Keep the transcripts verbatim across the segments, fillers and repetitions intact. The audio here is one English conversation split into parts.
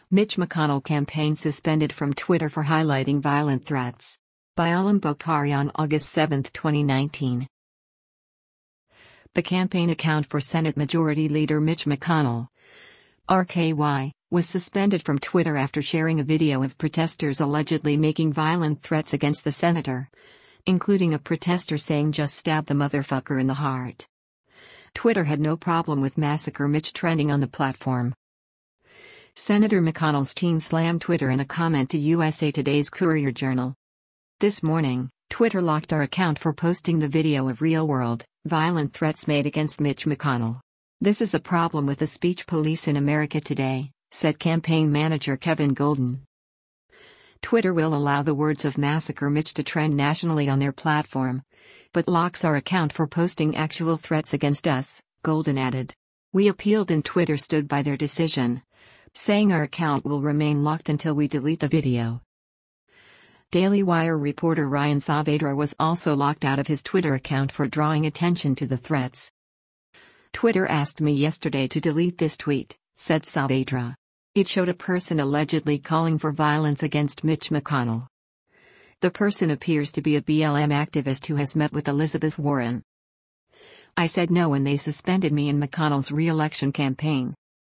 Mitch McConnell campaign suspended from Twitter for highlighting violent threats. By Alam Bokhari on August seventh, twenty nineteen. The campaign account for Senate Majority Leader Mitch McConnell, R K Y, was suspended from Twitter after sharing a video of protesters allegedly making violent threats against the senator, including a protester saying "just stab the motherfucker in the heart." Twitter had no problem with Massacre Mitch trending on the platform. Senator McConnell's team slammed Twitter in a comment to U S A Today's Courier Journal. This morning, Twitter locked our account for posting the video of real-world, violent threats made against Mitch McConnell. "This is a problem with the speech police in America today," said campaign manager Kevin Golden. Twitter will allow the words of Massacre Mitch to trend nationally on their platform, but locks our account for posting actual threats against us, Golden added. "We appealed and Twitter stood by their decision, saying our account will remain locked until we delete the video." Daily Wire reporter Ryan Saavedra was also locked out of his Twitter account for drawing attention to the threats. "Twitter asked me yesterday to delete this tweet," said Saavedra. "It showed a person allegedly calling for violence against Mitch McConnell. The person appears to be a B L M activist who has met with Elizabeth Warren. I said no and they suspended me in McConnell's re-election campaign."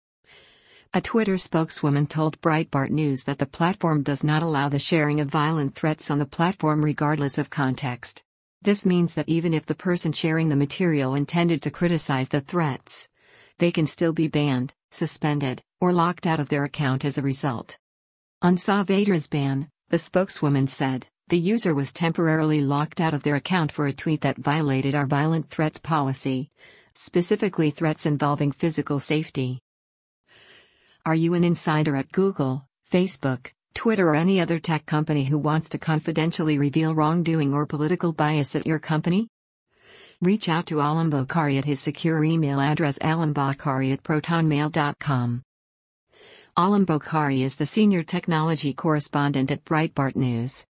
A Twitter spokeswoman told Breitbart News that the platform does not allow the sharing of violent threats on the platform regardless of context. This means that even if the person sharing the material intended to criticize the threats, they can still be banned, suspended, or locked out of their account as a result. On Saavedra's ban, the spokeswoman said, "The user was temporarily locked out of their account for a tweet that violated our violent threats policy, specifically threats involving physical safety." Are you an insider at Google, Facebook, Twitter or any other tech company who wants to confidentially reveal wrongdoing or political bias at your company? Reach out to Alam Bokhari at his secure email address alambokhari at protonmail dot com. Alam Bokhari is the senior technology correspondent at Breitbart News.